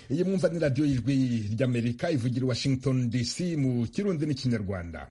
iyi mwumva ni radiyo y'ijwi ry'Amerika ivugira Washington DC mu Kirundi n'Ikinyarwanda.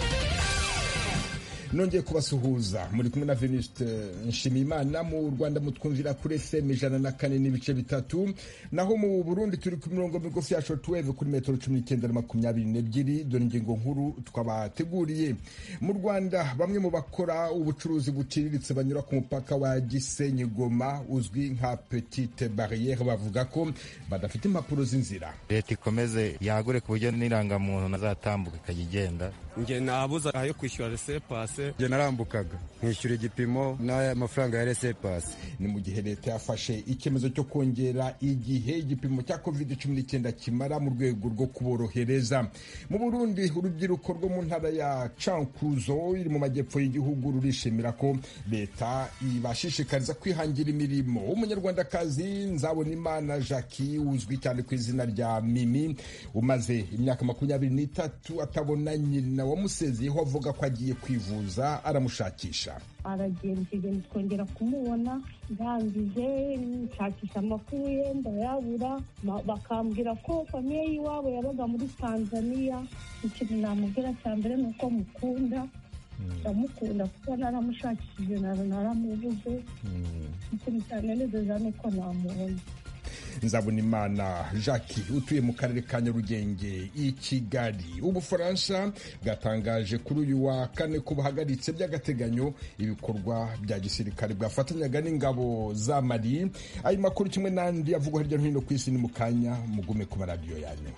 Nongeye kubasuhuza muri kumwe na Venuste Nshimiyimana. Mu Rwanda mutwumvira kuri FM 104.3, naho mu Burundi turi ku mirongo migufi ya shortwave kuri metero 19.22. Dore ingingo nkuru twabateguriye. Mu Rwanda bamwe mu bakora ubucuruzi buciriritse banyura ku mupaka wa Gisenyi Goma uzwi nka Petite Barriere bavuga ko badafite impapuro z'inzira. Leta ikomeze yagure ku buryo n'irangamuntu nazatambuka ikagenda. Nge nabuza ayo kwishyura laissez-passer. Je narambukaga nkishyura igipimo n'aya mafaranga ya laissez-passer. Ni mu gihe leta yafashe icyemezo cyo kongera igihe igipimo cya COVID-19 kimara mu rwego rwo kuborohereza. Mu Burundi urubyiruko rwo mu ntara ya Cankuzo iri mu majyepfo y'igihugu rurishimira ko leta ibashishikariza kwihangira imirimo. Umunyarwandakazi Nzabonimana Jackie uzwi cyane ku izina rya Mimi umaze imyaka 23 atabona nyina wamusezeyeho avuga ko agiye kwivuza aramushakisha. Aragenda twongera kumubona ndangije nshakisha amakuru ye ndayabura, bakambwira ko famiye y'iwabo yabaga muri Tanzania. Ikintu namubwira cya mbere ni uko mukunda, ndamukunda kuko naramushakishije naramubuze. Ikintu cyane neza ni uko namubona. Nzabonimana Jackie utuye mu karere ka Nyarugenge i Kigali. Ubufaransa bwatangaje kuri uyu wa kane ko buhagaritse by'agateganyo ibikorwa bya gisirikare bwafatanyaga n'ingabo za Mali. Ayo makuru kimwe n'andi avugwa hirya no hino ku isi ni mu kanya, mugume ku maradiyo yanyu.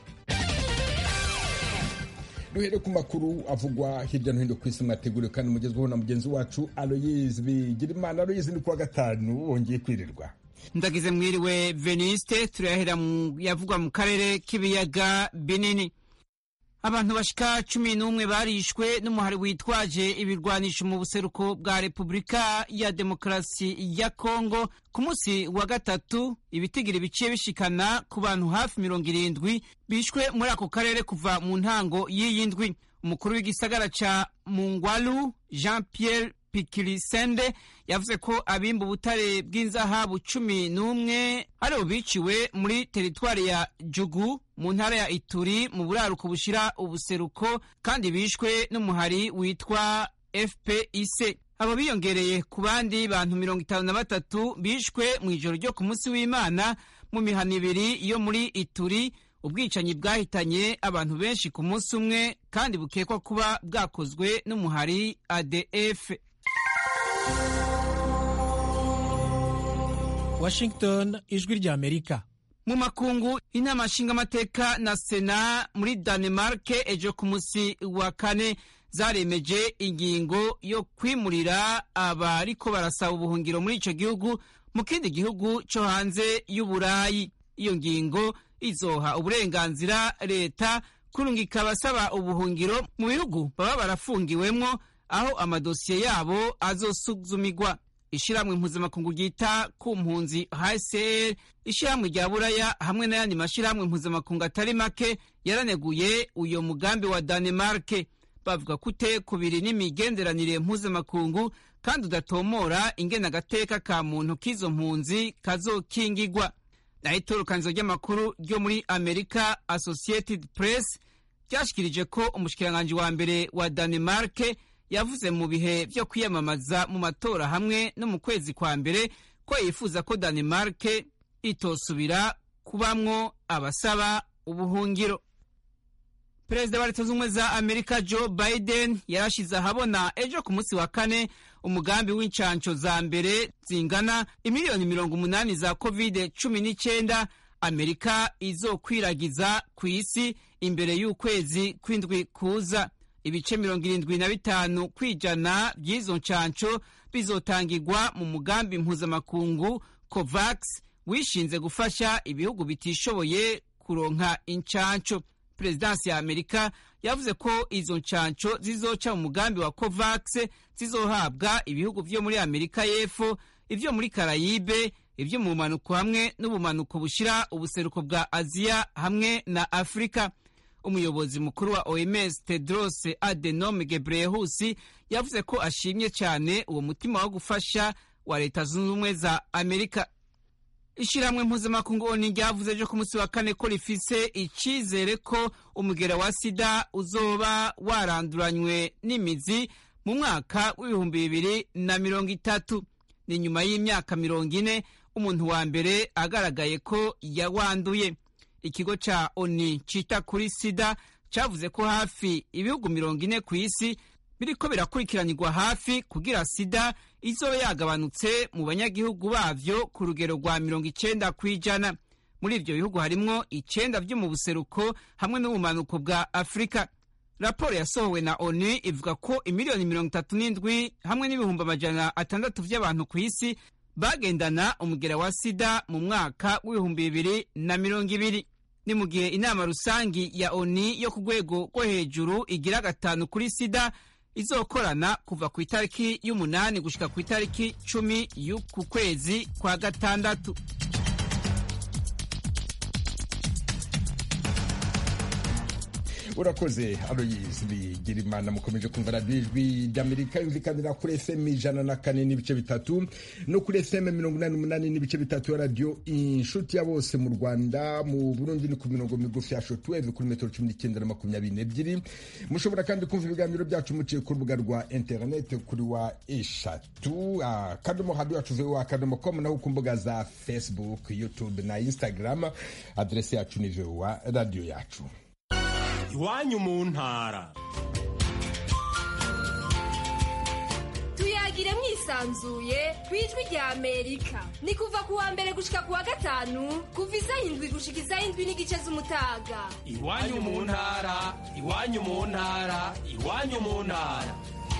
Duhere ku makuru avugwa hirya no hino ku isi mwateguriwe kandi mugezweho na mugenzi wacu Aloyize Bigirimana. Aloyize, ni kuwa gatanu wongeye kwirirwa. Ndagize mwiriwe Veniste. Turahera yavugwa mu karere k'ibiyaga binini. Abantu bashika 11 barishwe n'umuhari witwaje ibirwanisho mu buseruko bwa Repubulika ya Demokarasi ya Kongo ku munsi wa gatatu. Ibitigiri biciye bishikana ku bantu hafi 70 bishwe muri ako karere kuva mu ntango y'iyindwi. Umukuru w'igisagara ca Mungwalu Jean-Pierre Pikilisende yavuze ko abimba ubutare bw'inzahabu 11 aribo biciwe muri teritwari ya Jugu mu ntara ya Ituri mu buraruko bushira ubuseruko, kandi bishwe n'umuhari witwa FPIC. Abo biyongereye ku bandi bantu 53 bishwe mu ijoro ryo ku munsi w'Imana mu mihana ibiri yo muri Ituri. Ubwicanyi bwahitanye abantu benshi ku munsi umwe kandi bukekwa kuba bwakozwe n'umuhari ADF. Washington, ijwi rya Amerika. Mu makungu, inama nshingamateka na Sena muri Danemark ejo ku munsi wa kane zaremeje ingingo yo kwimurira abariko barasaba ubuhungiro muri ico gihugu mu kindi gihugu cyo hanze y'Uburayi. Iyo ngingo izoha uburenganzira leta kurungika abasaba ubuhungiro mu bihugu baba barafungiwemwo aho amadosiye yabo azosuzumirwa. Ishiramwe mpuzamakungu ryita ku mpunzi HCR, ishiramwe rya Buraya hamwe n'ayandi mashiramwe mpuzamakungu atari make yaraneguye uyo mugambi wa Danemark. Bavuga kute kubiri n'imigenderanire mpuzamakungu kandi udatomora ingena agateka ka muntu k'izo mpunzi kazokingigwa. Na itorokanizo ry'amakuru ryo muri Amerika Associated Press ryashikirije ko umushikiranganje wa mbere wa Danemark yavuze mu bihe byo kwiyamamaza mu matora hamwe no mu kwezi kwa mbere ko yifuza ko Danemark itosubira kubamwo abasaba ubuhungiro. Perezida wa Leta Zunze Ubumwe za Amerika Joe Biden yarashize ahabona ejo ku munsi wa kane umugambi w'incanco za mbere zingana imiliyoni 80 za COVID-19 Amerika izokwiragiza ku isi imbere y'ukwezi kw'indwi kuza. Ibice 75 kwijana by'izo ncanco bizotangirwa mu mugambi mpuzamakungu COVAX wishinze gufasha ibihugu bitishoboye kuronka incanco. Prezidansi ya Amerika yavuze ko izo ncanco zizoca mu mugambi wa COVAX zizohabwa ibihugu vyo muri Amerika y'Epfo, ivyo muri Karayibe, ivyo mu bumanuko hamwe n'ubumanuko bushira ubuseruko bwa Aziya hamwe na Afrika. Umuyobozi mukuru wa OMS Tedros Adhanom Ghebreyesus yavuze ko ashimye cyane uwo mutima wo gufasha wa Leta Zunze Ubumwe za Amerika. Ishirahamwe mpuzamakungu ONU ryavuze ejo ku munsi wa kane ko rifise icizere ko umugera wa sida uzoba waranduranywe n'imizi mu mwaka w'2030. Ni nyuma y'imyaka 40 umuntu wa mbere agaragaye ko yawanduye. Ikigo ca ONU cita kuri sida cavuze ko hafi ibihugu 40 ku isi biriko birakurikiranirwa hafi kugira sida izobe yagabanutse mu banyagihugu bavyo ku rugero rwa 90%. Muri ivyo bihugu harimwo 9 vyo mu buseruko hamwe n'ubumanuko bwa Afrika. Raporo yasohowe na ONU ivuga ko imiliyoni 37 hamwe n'ibihumbi 600 vy'abantu ku isi bagendana umugera wa sida mu mwaka w'2020. Ni mu gihe inama rusangi ya ONU yo ku rwego rwo hejuru igira 5 kuri sida izokorana kuva ku itariki y'umunani gushika ku itariki 10 y'uku kwezi kwa gatandatu. Urakoze Aloyse Bigirimana. Mukomeje kumva Radio Ijwi ry'Amerika yumvikanira kuri FM 104.3 no kuri FM 88.3 ya Radio Inshuti ya bose mu Rwanda. Mu Burundi ni ku mirongo migufi ya shortwave kuri metero 19.22. Mushobora kandi kumva ibiganiro byacu muciye ku rubuga rwa internet kuri wa eshatu akadomo radio yacu voa.com naho ku mbuga za Facebook, YouTube na Instagram. Adresse yacu ni voa radio yacu. Iwanyu mu ntara. Tuyagire mwisanzuye kwijwi rya Amerika. Ni kuva ku wa mbere gushika ku wa gatanu kuva 7 gushika 7 n'igice z'umutaga. Iwanyu mu ntara, iwanyu mu ntara, iwanyu mu ntara.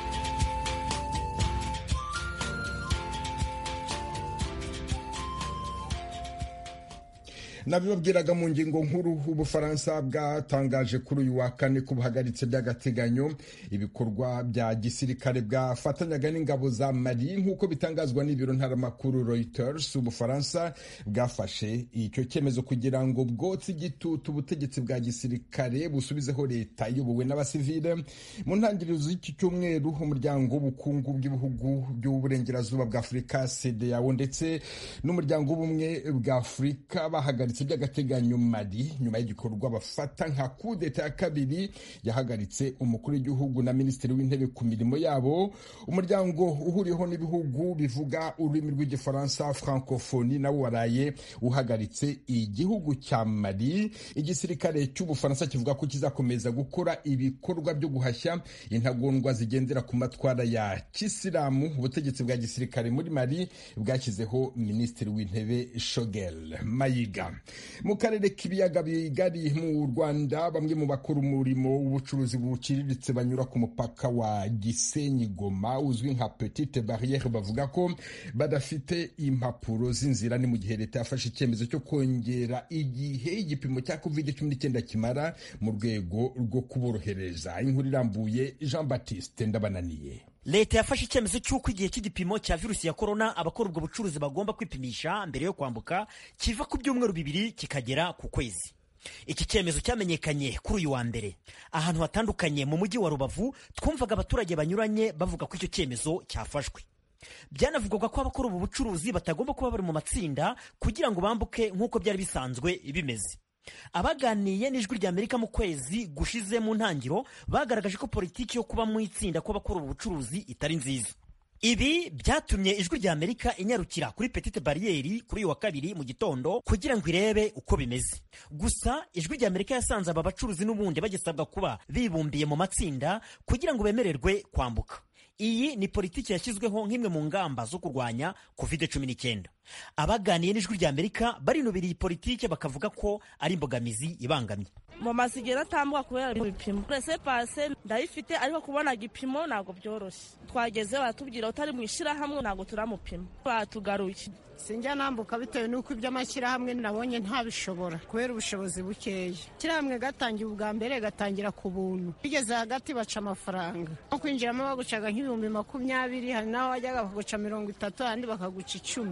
Nabibabwiraga mu ngingo nkuru Ubufaransa bwatangaje kuri uyu wa kane ko buhagaritse by'agateganyo ibikorwa bya gisirikare bwafatanyaga n'ingabo za Mali nk'uko bitangazwa n'ibiro ntaramakuru Reuters. Ubufaransa bwafashe icyo cyemezo kugira ngo bwotse igitutu ubutegetsi bwa gisirikare busubizeho leta iyobowe n'abasivile. Mu ntangiriro z'iki cyumweru umuryango w'ubukungu bw'ibihugu by'uburengerazuba bwa Afurika CEDEAO ndetse n'umuryango w'ubumwe bwa Afurika bahagaritse by'agateganyo Mali nyuma y'igikorwa bafata nka kudeta ya kabiri yahagaritse umukuru w'igihugu na minisitiri w'intebe ku mirimo yabo. Umuryango uhuriyeho n'ibihugu bivuga ururimi rw'igifaransa francophonie nawo waraye uhagaritse igihugu cya Mali. Igisirikare cy'Ubufaransa kivuga ko kizakomeza gukora ibikorwa byo guhashya intagondwa zigendera ku matwara ya Kisilamu. Ubutegetsi bwa gisirikare muri Mali bwashyizeho minisitiri w'intebe Choguel Mayiga. Mu karere k'ibiyaga bigari mu Rwanda bamwe mu bakora umurimo w'ubucuruzi buciriritse banyura ku mupaka wa Gisenyi Goma uzwi nka Petite Barriere bavuga ko badafite impapuro z'inzira. Ni mu gihe leta yafashe icyemezo cyo kongera igihe igipimo cya COVID-19 kimara mu rwego rwo kuborohereza. Inkuru irambuye Jean Baptiste Ndabananiye. Leta yafashe icyemezo cy'uko igihe cy'igipimo cya virusi ya corona abakora ubwo bucuruzi bagomba kwipimisha mbere yo kwambuka kiva ku byumweru 2 kikagera ku kwezi. Iki cyemezo cyamenyekanye kuri uyu wa mbere ahantu hatandukanye mu mujyi wa Rubavu. Twumvaga abaturage banyuranye bavuga ko icyo cyemezo cyafashwe. Byanavugwaga ko abakora ubu bucuruzi batagomba kuba bari mu matsinda kugira ngo bambuke nk'uko byari bisanzwe bimeze. Abaganiye n'Ijwi ry'Amerika mu kwezi gushize mu ntangiro bagaragaje ko politiki yo kuba mu itsinda kw'abakora ubu bucuruzi itari nziza. Ibi byatumye Ijwi ry'Amerika inyarukira kuri Petite Barriere kuri uyu wa kabiri mu gitondo kugira ngo irebe uko bimeze. Gusa Ijwi ry'Amerika yasanze aba bacuruzi n'ubundi bagisabwa kuba bibumbiye mu matsinda kugira ngo bemererwe kwambuka. Iyi ni politiki yashyizweho nk'imwe mu ngamba zo kurwanya COVID-19. Abaganiye n'Ijwi ry'Amerika barinubira iyi politiki bakavuga ko ari imbogamizi ibangamye. Mu masigera atambuka kubera ibipimo presse passe ndayifite ariko kubona igipimo ntago byoroshye. Twageze baratubwira utari mu ishirahamwe ntago turamupima batugaruye. Sinjya nambuka bitewe n'uko iby'amashyirahamwe nabonye ntabishobora kubera ubushobozi bukeya. Ishyirahamwe gatangiye ubwa mbere gatangira ku buntu, bigeze hagati baca amafaranga nko kwinjiramo bagucaga nk'ibihumbi 20, hari naho wajyaga bakaguca 30 ahandi bakaguca 10.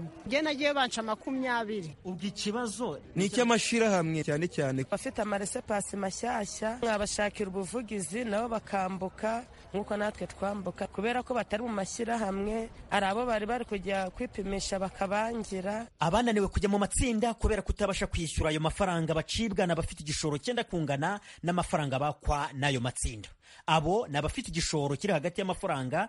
njye nagiye banca 20. ubwo ikibazo ni icy'amashirahamwe cyane cyane bafite amaresepasi mashyashya mwabashakira ubuvugizi nabo bakambuka nk'uko natwe twambuka kubera ko batari mu mashyirahamwe ari abo bari kujya kwipimisha bakabangira. Abananiwe kujya mu matsinda kubera kutabasha kwishyura ayo mafaranga bacibwa n'abafite igishoro cyenda kungana n'amafaranga bakwa n'ayo matsinda. Abo ni abafite igishoro kiri hagati y'amafaranga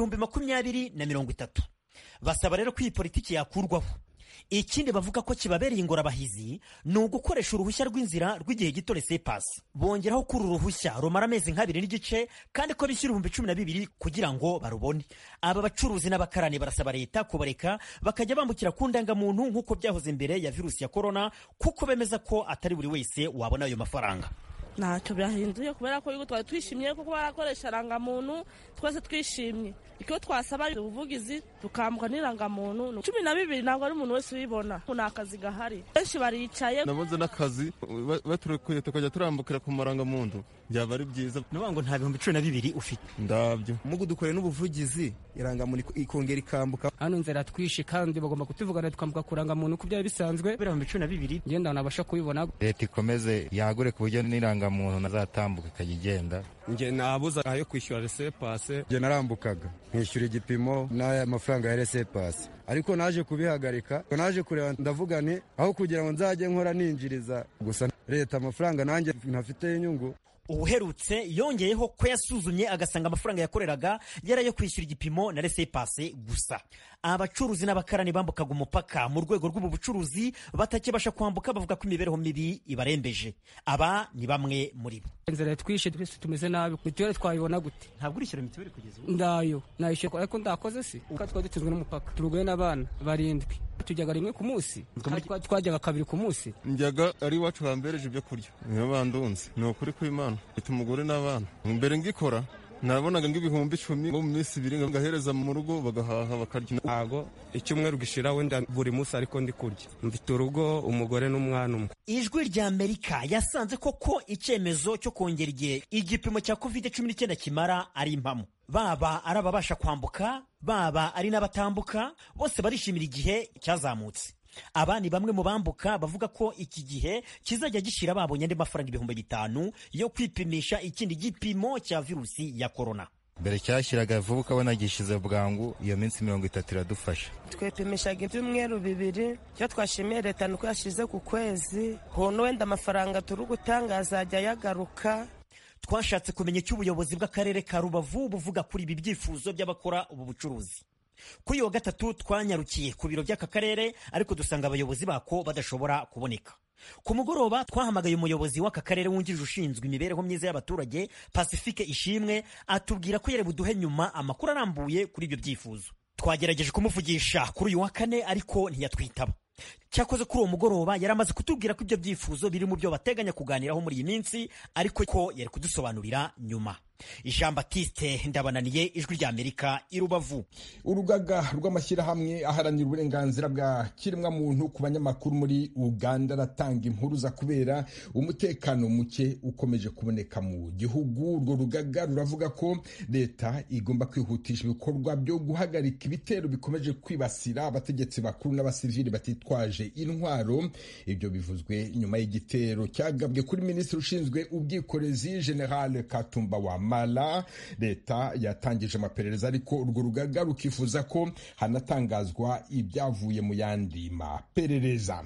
20,000 na 30,000. Basaba rero ko iyi politiki yakurwaho. Ikindi bavuga ko kibabereye ingorabahizi ni ugukoresha uruhushya rw'inzira rw'igihe gito laissez-passer. Bongeraho kuri uruhushya rumara amezi 2 n'igice kandi ko bishyura 12,000 kugira ngo barubone. Aba bacuruzi n'abakarani barasaba leta kubareka bakajya bambukira ku ndangamuntu nk'uko byahoze mbere ya virusi ya corona kuko bemeza ko atari buri wese wabona ayo mafaranga. ntacyo byahinduye kubera ko twari twishimye kuko barakoresha irangamuntu twese twishimye. Icyo twasaba ubuvugizi tukambuka n'irangamuntu 12 ntabwo ari umuntu wese uyibona. Nta kazi gahari benshi baricaye. Nabuze n'akazi baturekuye tukajya turambukira ku marangamuntu byaba ari byiza. Nuvuga ngo nta 12,000 ufite ndabyo mugu dukore n'ubuvugizi irangamuntu ikongera ikambuka. Hano nzera twishi kandi bagomba kutuvugana tukambuka kurangamuntu ku byari bisanzwe 12,000 ngenda nabasha kubibona. Leta ikomeze yagure ku buryo n'irangamuntu nazatambuka ikajya igenda. Nge nabuze ayo kwishyura laissez-passer. Nge narambukaga nkishyura igipimo n'aya mafaranga ya laissez-passer ariko naje kubihagarika. Naje kureba ndavuga nti aho kugira ngo nzajye nkora ninjiriza gusa leta amafaranga nanjye ntafite inyungu. Uherutse yongeyeho ko yasuzumye agasanga amafaranga yakoreraga yarayo kwishyura igipimo na laissez-passer gusa. Abacuruzi n'abakarani bambukaga umupaka mu rwego rw'ubu bucuruzi batakibasha kwambuka bavuga ko imibereho mibi ibarembeje. Aba ni bamwe muri bo. Nzera twishe twese tumeze nabi. Mituweli twayibona gute? Ntabwo urishyura mituweli kugeza ubu? Ndayo nayishyura ariko ndakoze si uko twadutsinzwe n'umupaka turugoye n'abana 7 tujyaga rimwe ku munsi twajyaga 2 ku munsi. Njyaga ari wacu bambereje ibyo kurya niyo bandunze ni ukuri kw'Imana ita umugore n'abana mbere ngikora nabonaga ng'ibihumbi 10 mu minsi 2 ngahereza mu rugo bagahaha bakarya. Ntago icyumweru gishira wenda buri munsi ariko ndi kurya mfite urugo umugore n'umwana umwe. Ijwi rya Amerika yasanze koko icyemezo cyo kongera igihe igipimo cya COVID-19 kimara ari impamo. Baba ari ababasha kwambuka baba ari n'abatambuka bose barishimira igihe cyazamutse. Aba ni bamwe mu bambuka bavuga ko iki gihe kizajya gishira babonye andi mafaranga 5,000 yo kwipimisha ikindi gipimo cya virusi ya corona. Mbere cyashyiraga vuba ukabona gishize bwangu iyo minsi 30 iradufasha. Twepimishaga ibyumweru 2 cyo twashimiye leta nuko yashize ku kwezi hono wenda amafaranga turi gutanga azajya yagaruka. Twashatse kumenya icyo ubuyobozi bw'akarere ka Rubavu buvuga kuri ibi byifuzo by'abakora ubu bucuruzi. Kuri yo gatatu twanyarukiye ku biro by'aka karere ariko dusanga abayobozi bako badashobora kuboneka. Ku mugoroba twahamagaye umuyobozi w'aka karere wungirije ushinzwe imibereho myiza y'abaturage Pacifique Ishimwe atubwira ko yari buduhe nyuma amakuru arambuye kuri ibyo byifuzo. Twagerageje kumuvugisha kuri uyu wa 4 ariko ntiyatwitaba. Cyakoze kuri uwo mugoroba yaramaze kutubwira ko ibyo byifuzo biri mu byo bateganya kuganiraho muri iyi minsi ariko ko yari kudusobanurira nyuma. Jean Baptiste Ndabananiye, Ijwi rya Amerika, i Rubavu. Urugaga rw'amashyirahamwe aharanira uburenganzira bwa kiremwa muntu ku banyamakuru muri Uganda ratanga impuruza kubera umutekano muke ukomeje kuboneka mu gihugu. Urwo rugaga ruravuga ko leta igomba kwihutisha ibikorwa byo guhagarika ibitero bikomeje kwibasira abategetsi bakuru n'abasivili batitwaje intwaro. Ibyo bivuzwe nyuma y'igitero cyagabwe kuri minisitiri ushinzwe ubwikorezi General Katumba wa Mala. Leta yatangije amaperereza ariko urwo rugaga rukifuza ko hanatangazwa ibyavuye mu yandi maperereza.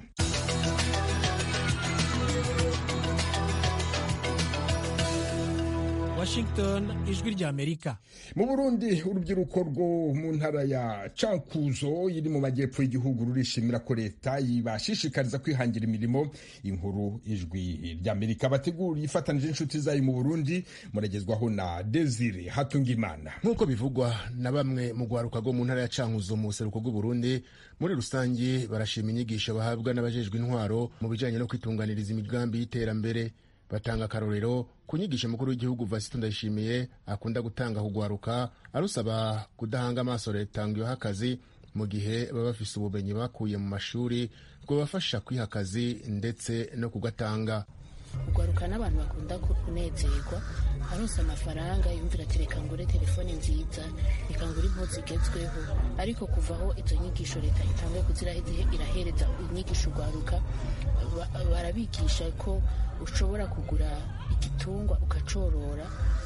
Washington, Ijwi rya Amerika. Mu Burundi urubyiruko rwo mu ntara ya Cankuzo iri mu majyepfo y'igihugu rurishimira ko leta yibashishikariza kwihangira imirimo. Inkuru Ijwi rya Amerika bategura ifatanije inshuti zayo mu Burundi muragezwaho na Desire Hatungimana. Nkuko bivugwa na bamwe mu gwaruka rwo mu ntara ya Cankuzo mu seruko rw'u Burundi, muri rusangi barashima inyigisho bahabwa n'abajejwe intwaro mu bijanye no kwitunganiriza imigambi y'iterambere. Batanga akarorero kunyigisha mukuru w'igihugu Vasito Ndayishimiye akunda gutanga kugwaruka arusaba kudahanga amaso leta ngo yoha akazi mu gihe baba bafise ubumenyi bakuye mu mashuri bwo bafasha kwiha akazi ndetse no kugatanga. ugwaruka n'abantu bakunda kunezerwa aronse amafaranga yumvira ati reka ngure telefone nziza, reka ngure impuzu zigezweho. Ariko kuvaho izo nyigisho leta itanguye kuziraheze irahereza inyigisho ugwaruka, barabigisha ko ushobora kugura igitungwa ukacorora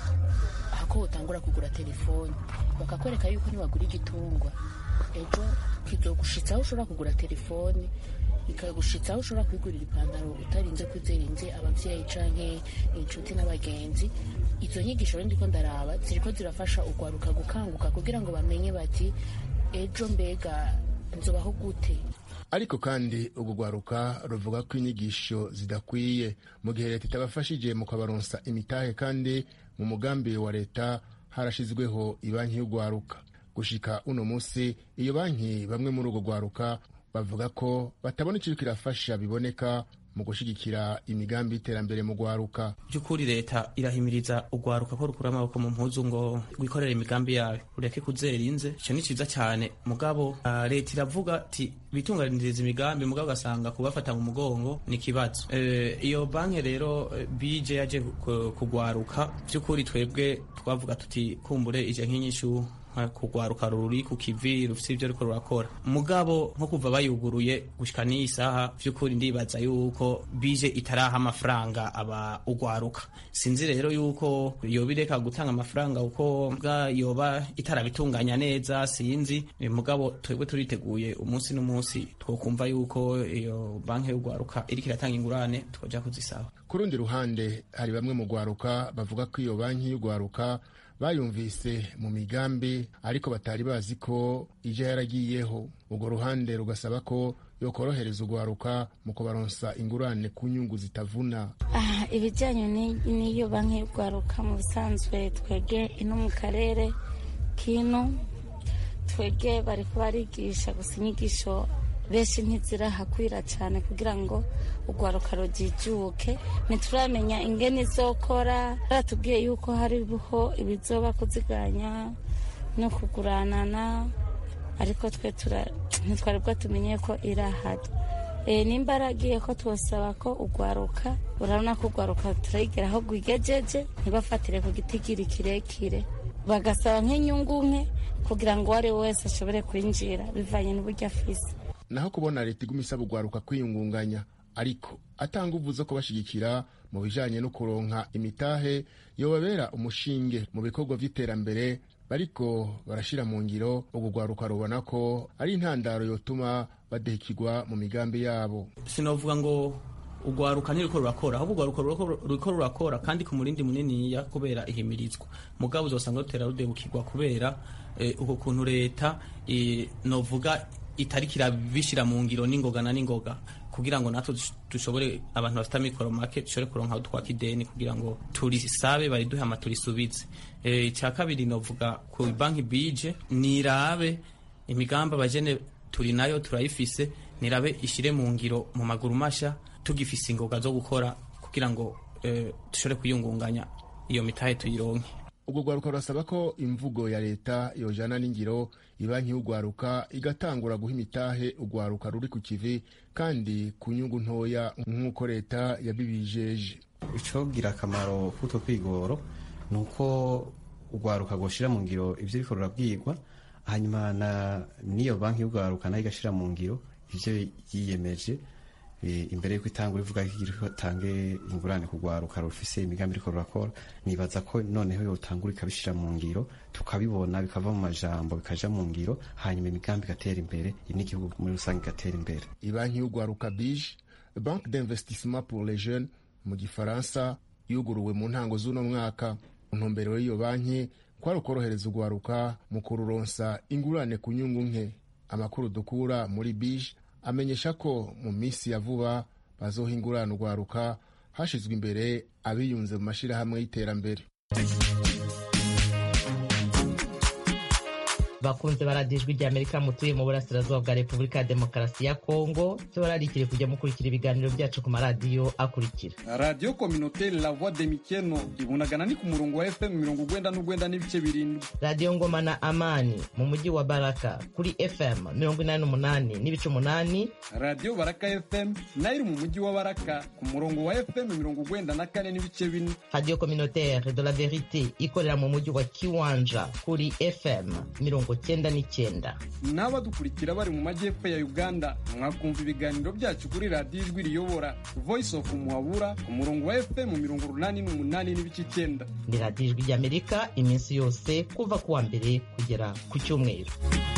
hako utangura kugura telefone, bakakwereka yuko niwagura igitungwa ejo kizogushitsaho ushobora kugura telefone, ikagushitsaho ushobora kwigurira ipantaro utarinze kwizerinze abavyeyi canke inshuti n'abagenzi. Izo nyigisho rero ndiko ndaraba ziriko zirafasha ugwaruka gukanguka kugira ngo bamenye bati ejo mbega nzobaho gute. Ariko kandi ubwo gwaruka ruvuga ko inyigisho zidakwiye mu gihe leta itabafashije mu kabaronsa imitahe, kandi mu mugambi wa leta harashizweho ibanki y'ugwaruka. Gushika uno musi iyo banki bamwe muri ubwo gwaruka bavuga ko batabona ikintu kirafasha biboneka mu gushigikira imigambi y'iterambere mu gwaruka. By'ukuri leta irahimiriza ugwaruka ko rukura amaboko mu mpuzu ngo wikorere imigambi yawe ureke kuzerinze. Ico ni ciza cyane, mugabo leta iravuga ati bitunganiriza imigambi, mugabo gasanga kubafata mu mugongo ni kibazo. Iyo banki rero bije yaje kugwaruka, by'ukuri twebwe twavuga tuti kumbure ije nk'inyishu kugwaruka ruri ku kivi rufite ibyo ariko rurakora, mugabo nko kuva bayuguruye gushika n'iyi saha vy'ukuri ndibaza yuko bije itaraha amafaranga aba ugwaruka. Sinzi rero yuko yobireka gutanga amafaranga uko yoba itarabitunganya neza, sinzi, mugabo twebwe turiteguye umunsi n'umunsi twokumva yuko iyo banki y'ugwaruka iriko iratanga ingurane twoja kuzisaba. Ku rundi ruhande hari bamwe mu gwaruka bavuga ko iyo banki y'ugwaruka bayumvise mu migambi ariko batari bazi ko ije yaragiyeho. Urwo ruhande rugasaba ko yokorohereza ugwaruka mu kubaronsa ingurane ku nyungu zitavuna. Ibijyanye n'iyo banki y'ugwaruka mu bisanzwe twege ino mu karere kino twege bariko barigisha gusa inyigisho benshi ntizirahakwira cyane kugira ngo ugwaruka rujijuke. Ntituramenya ingene izokora, baratubwiye yuko hariho ibizoba kuziganya no kuguranana, ariko twe ntitwari bwatumenye ko irahari. Nimba aragiye ko twosaba ko ugwaruka, urabona ko ugwaruka turayigera aho rwigejeje, ntibafatire ku gitigiri kirekire, bagasaba nk'inyungu nke kugira ngo uwari wese ashobore kwinjira bivanye n'uburyo afise. Naho kubona leta iguma isaba ugwaruka kwiyungunganya ariko atanga nguvu zo kubashigikira mu bijanye no kuronka imitahe yobabera umushinge mu bikorwa vy'iterambere bariko barashira mu ngiro, ubwo gwaruka rubona ko ari intandaro yotuma badehikirwa mu migambi yabo. Sinovuga ngo ugwaruka niriko rurakora, ahubwo ugwaruka ruriko rurakora kandi ku murindi muniniya kubera ihimirizwa, mugabo uzosanga rutera rudebukirwa kubera uko kuntu leta novuga itari kirabishira mu ngiro n'ingoga na n'ingoga kugira ngo natwe dushobore abantu bafite amikoro make dushobore kuronka utwaka ideni kugira ngo turisabe bariduhe amaturisubize. Icya kabiri novuga ku banki bije nirabe imigambi abajene turi nayo turayifise, nirabe ishire mu ngiro mu maguru masha tugifise ingoga zo gukora kugira ngo dushobore kuyungunganya iyo mitahe tuyironke. Ubwo gwaruka rusaba ko imvugo ya leta yojana n'ingiro, ibanki y'ugwaruka igatangura guha imitahe ugwaruka ruri ku kivi kandi ku nyungu ntoya nk'uko leta yabibijeje. Icogira akamaro k'utwo kwigoro nuko ugwaruka goshira mu ngiro ivyo riko rurabwirwa, hanyuma niyo banki y'ugwaruka nayo igashira mu ngiro ivyo yiyemeje imbere yuko itangura ivuga ko tange ingurane kugwaruka rufise imigambi riko rurakora. Nibaza ko noneho yotangura ikabishira mu ngiro, tukabibona bikava mu majambo bikaja mu ngiro, hanyuma imigambi gatera imbere, n'igihugu muri rusange gatera imbere. Ibanki y'ugwaruka BIGE, Banque d'investissement pour les jeunes mu gifaransa, yuguruwe mu ntango z'uno mwaka. Intumbero y'iyo banki kwari ukorohereza ugwaruka mu kururonsa ingurane ku nyungu nke. Amakuru dukura muri BIGE amenyesha ko mu minsi ya vuba bazohingurana ugwaruka hashizwe imbere abiyunze mu mashirahamwe y'iterambere. bakunze baradijwe rya Amerika mutuye mu burasirazuba bwa Repubulika ya Demokarasi ya Kongo tubararikire kujya mukurikira ibiganiro byacu ku maradiyo akurikira: Radio Communautaire La Voix de Mikeno ibunagana ni ku murongo wa FM 99 n'ibice birindwi. Radio Ngoma na Amani mu mujyi wa Baraka kuri FM 88 n'ibice 8. Radio Baraka FM nayo iri mu mujyi wa Baraka ku murongo wa FM 94 n'ibice 4. Radio Communautaire de la Verite ikorera mu mujyi wa Kiwanja kuri FM 99. N'abadukurikira bari mu majyepfo ya Uganda mwakumva ibiganiro byacu kuri Radio Ijwi Riyobora Voice of Muhabura ku murongo wa FM 88 n'ibice 9. Ni Radio Ijwi ry'Amerika iminsi yose kuva kuwa mbere kugera ku cyumweru.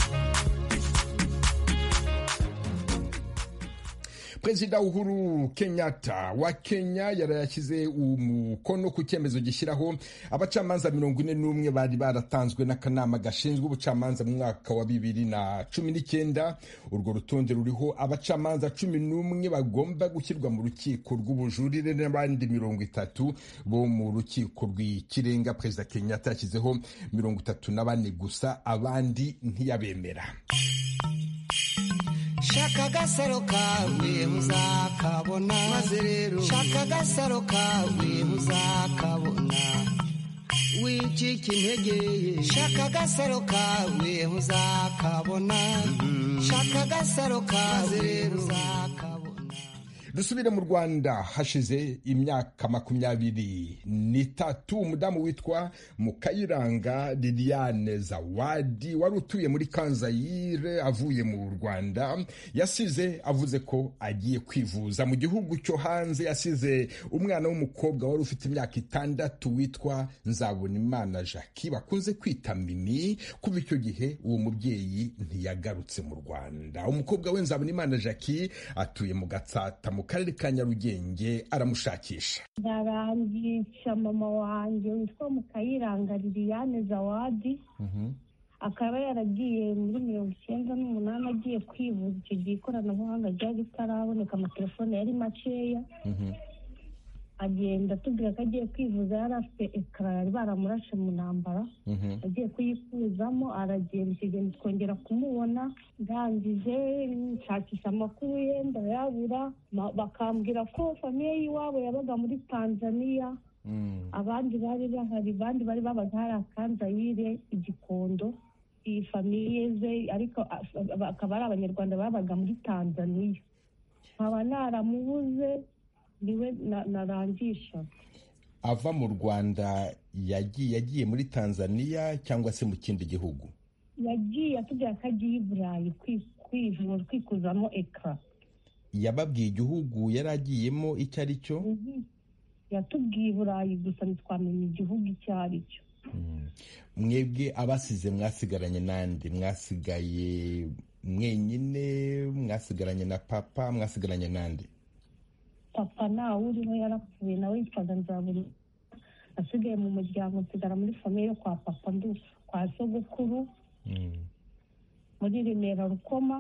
Perezida Uhuru Kenyatta wa Kenya yarayashyize umukono ku cyemezo gishyiraho abacamanza 41 bari baratanzwe n'akanama gashinzwe ubucamanza mu mwaka wa 2019. Urwo rutonde ruriho abacamanza 11 bagomba gushyirwa mu rukiko rw'ubujurire n'abandi 30 bo mu rukiko rw'ikirenga. Perezida Kenyatta yashyizeho 34 gusa, abandi ntiyabemera. Shaka agasaro kawe muzakabona, maze rero shaka agasaro kawe muzakabona, wicika intege. Shaka agasaro kawe muzakabona, shaka agasaro kawe muzakabona. Dusubire mu Rwanda. Hashize imyaka 23 umudamu witwa Mukayiranga Liliane Zawadi wari utuye muri Kanzayire avuye mu Rwanda yasize avuze ko agiye kwivuza mu gihugu cyo hanze. Yasize umwana w'umukobwa wari ufite imyaka 6 witwa Nzabonimana Jackie bakunze kwita Mimi. Kuva icyo gihe uwo mubyeyi ntiyagarutse mu Rwanda. Umukobwa we Nzabonimana Jackie atuye mu Gatsata mu karere ka Nyarugenge aramushakisha. Ndarangisha mama wanjye witwa Mukayiranga Liliane Zawadi. Akaba yaragiye muri 1998 agiye kwivuza. Icyo gihe ikoranabuhanga ryari ritaraboneka, amatelefone yari makeya. Agenda tubwira ko agiye kwivuza, yari afite ekara yari baramurashe mu ntambara. Agiye kuyifuzamo aragenda. Icyo gihe twongera kumubona, ndangije nshakisha amakuru ye ndayabura. Bakambwira ko famiye y'iwabo yabaga muri Tanzania. Abandi bari bahari, abandi bari babaga hari Kanzayire Igikondo. Iyi famiye ze ariko akaba ari abanyarwanda babaga muri Tanzania. Nkaba naramubuze, niwe narangisha. Ava mu Rwanda yagiye muri Tanzania cyangwa se mu kindi gihugu? Yagiye atubwira ko agiye i Burayi kwivura, kwikuzamo ekara. Yababwiye igihugu yari agiyemo icyo ari cyo? Yatubwiye i Burayi gusa ntitwamenye igihugu icyo ari cyo. Mwebwe abasize mwasigaranye nande? Mwasigaye mwenyine? Mwasigaranye na papa? Mwasigaranye nande? Papa nawe uriho yarapfuye, nawe yitwaga Nzaburi. Asigaye mu muryango, nsigara muri famiye yo kwa papa ndu kwa sogokuru muri Remera Rukoma.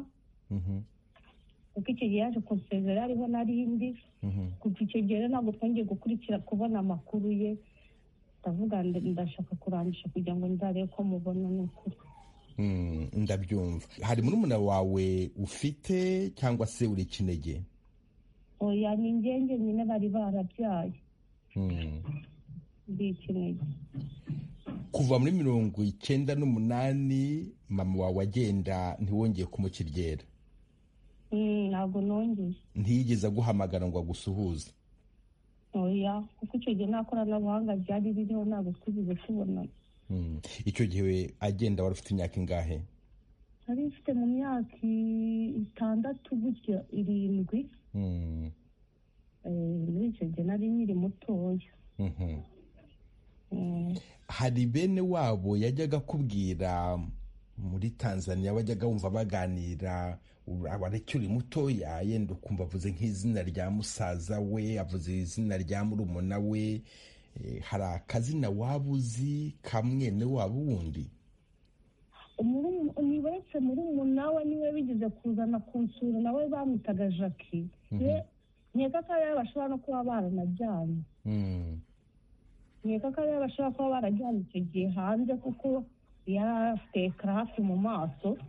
Kuko icyo gihe yaje kunsezera ariho narindi. Kuko icyo gihe ntabwo twongeye gukurikira kubona amakuru ye. Ndavuga ndashaka kurangisha kugira ngo nzarebe ko mubona n'ukuri. Ndabyumva. Hari murumuna wawe ufite cyangwa se uri kinege? Oya, ni ngenge nyine bari barabyaye. Ndi kinege. Kuva muri 1998 mama wawe agenda ntiwongeye kumukiryera? Ntabwo nongeye. Ntiyigeze aguhamagara ngo agusuhuze? Oya, kuko icyo gihe nta koranabuhanga ryari ririho, ntabwo twigeze tubonana. Icyo gihe agenda wari ufite imyaka ingahe? Nari mfite mu myaka 6 gutya 7. Muri icyo gihe nari nkiri mutoya. Hari bene wabo yajyaga kubwira muri Tanzania, wajyaga wumva baganira, abareke uri mutoya yenda ukumva avuze nk'izina rya musaza we, avuze izina rya murumuna we, hari akazina waba uzi ka mwene wabo wundi? Nibaretse murumuna we niwe bigeze kuzana kunsura, nawe bamwitaga Jackie. Nkeka ko ariyo bashobora no kuba baranajyanye. Nkeka ko ariyo bashobora kuba barajyanye icyo gihe hanze, kuko yari afite ekara hafi mu maso,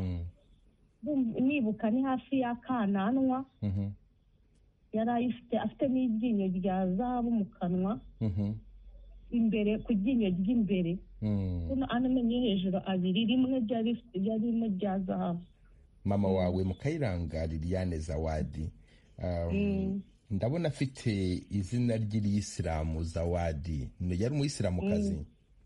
nibuka ni hafi y'akananwa, yari afite n'iryinyo rya zahabu mu kanwa, imbere ku ryinyo ry'imbere, amenyo hejuru abiri, rimwe ryarimo rya zahabu. Mama wawe Mukayiranga Liliane Zawadi, ndabona afite izina ry'Iyisilamu Zawadi, yari umuyisilamukazi?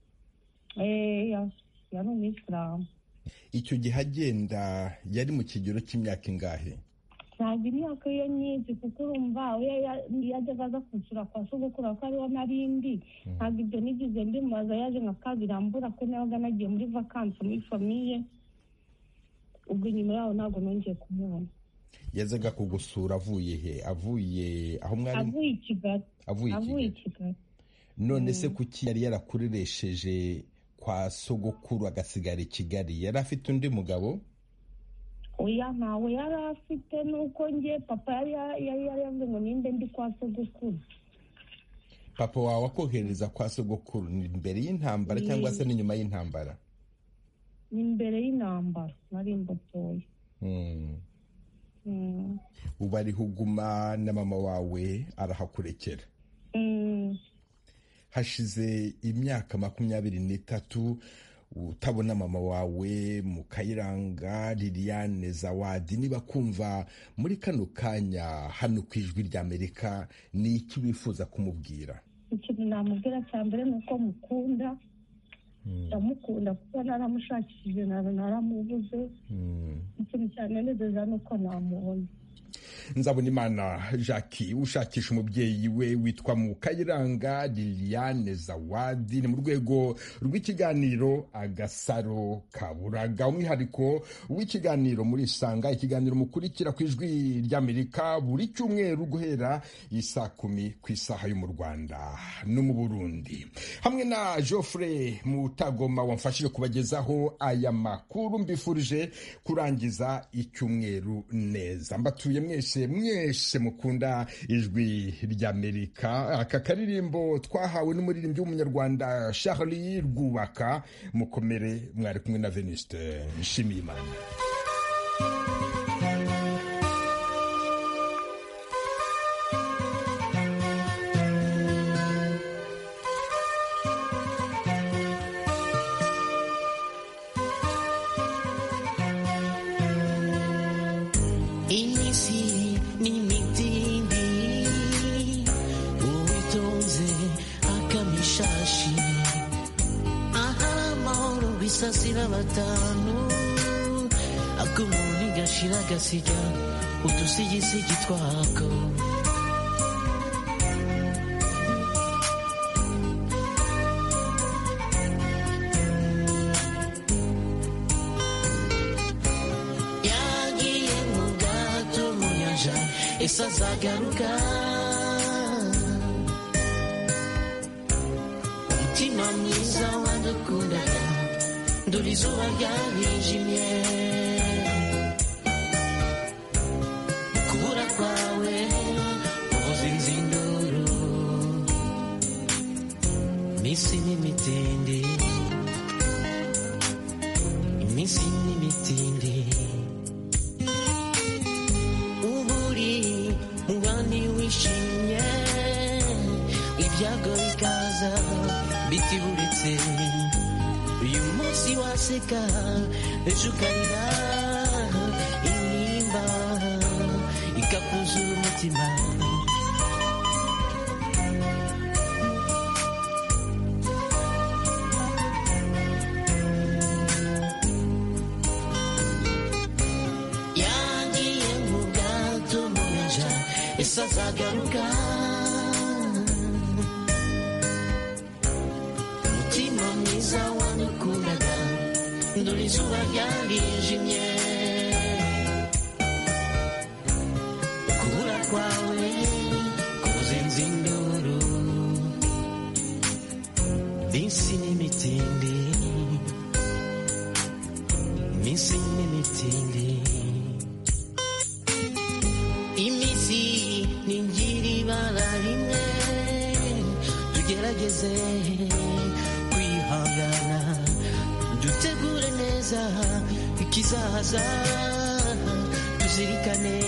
Yari umuyisilamu. Icyo gihe agenda yari mu kigero cy'imyaka ingahe? Ntabwo imyaka yo nyinshi, kuko urumva yajyaga aza kunsura kwa sogokuru ko ariho narindi, ntabwo ibyo nigeze mbimubaza. Yaje nka kabiri ambura ko nabaga nagiye muri vakansi muri famiye, ubwo nyuma yaho ntabwo nongeye kumubona. Yazaga kugusura avuye he? Avuye aho mwari? Avuye i Kigali. Avuye i Kigali. None se kuki yari yarakureresheje kwa sogokuru agasigara i Kigali? Yari afite undi mugabo? Oya, ntawe yari afite, nuko nge papa yari yavuze ngo ninde ndi kwa sogokuru. Papa wawe akohereza kwa sogokuru ni mbere y'intambara cyangwa se ni nyuma y'intambara? Ni mbere y'intambara, nari mbutoye. Ubu ariho uguma na mama wawe arahakurekera. Hashize imyaka 23 utabona mama wawe Mukayiranga Liliane Zawadi. Niba kumva muri kano kanya hano ku Ijwi ry'Amerika, ni iki wifuza kumubwira? Ikintu namubwira cya mbere ni uko mukunda, ndamukunda kuko naramushakishije naramubuze. Ikintu cyane neza ni uko namubona. Nzabonimana Jackie ushakisha umubyeyi we witwa Mukayiranga Liliane Zawadi, ni mu rwego rw'ikiganiro Agasaro Kaburaga, umwihariko w'ikiganiro muri Isanga, ikiganiro mukurikira ku Ijwi ry'Amerika buri cyumweru guhera 10:00 ku isaha yo mu Rwanda no mu Burundi. Hamwe na Geoffrey Mutagoma wamfashije kubagezaho aya makuru, mbifurije kurangiza icyumweru neza. Mbatuye mwese mukunda Ijwi ry'Amerika. Aka karirimbo twahawe n'umuririmbyi w'umunyarwanda Charlie Rwubaka. Mukomere, mwari kumwe na Venuste Nshimiyimana. Sasira batanu akumuni gashira gasija utusigisigi twako yagiye mu gato mu nyanja isazagaruka umutima mwiza wadukundaga nduri izuba ryarijimye, kubura kwawe uvuza inzinduru, iminsi n'imitindi, iminsi n'imitindi, uburi mugani wishimye, ibyago bikaza bitiburitse, uyu munsi waseka ejo ukarira, intimba ikakuzura umutima. Yagiye mu bwato mu nyanja ese azagaruka, umutima mwiza wadukundaga nduri izuba ryarijimye, kubura kwawe kubuza inzinduru, iminsi n'imitindi, iminsi n'imitindi, iminsi ningira ibara rimwe, tugerageze kwihangana neza ikizaza, tuzirikane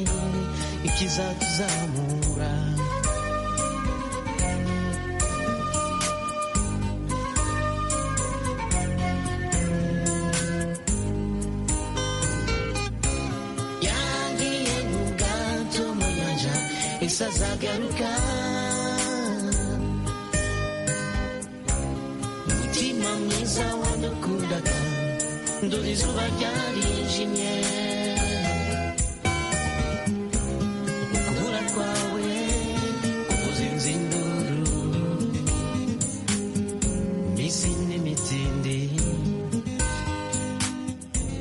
ikizatuzamura. Yagiye mu bwato mu nyanja, ese azagaruka. Mutima mwiza wadukundaga, dore izuba ryarijimye.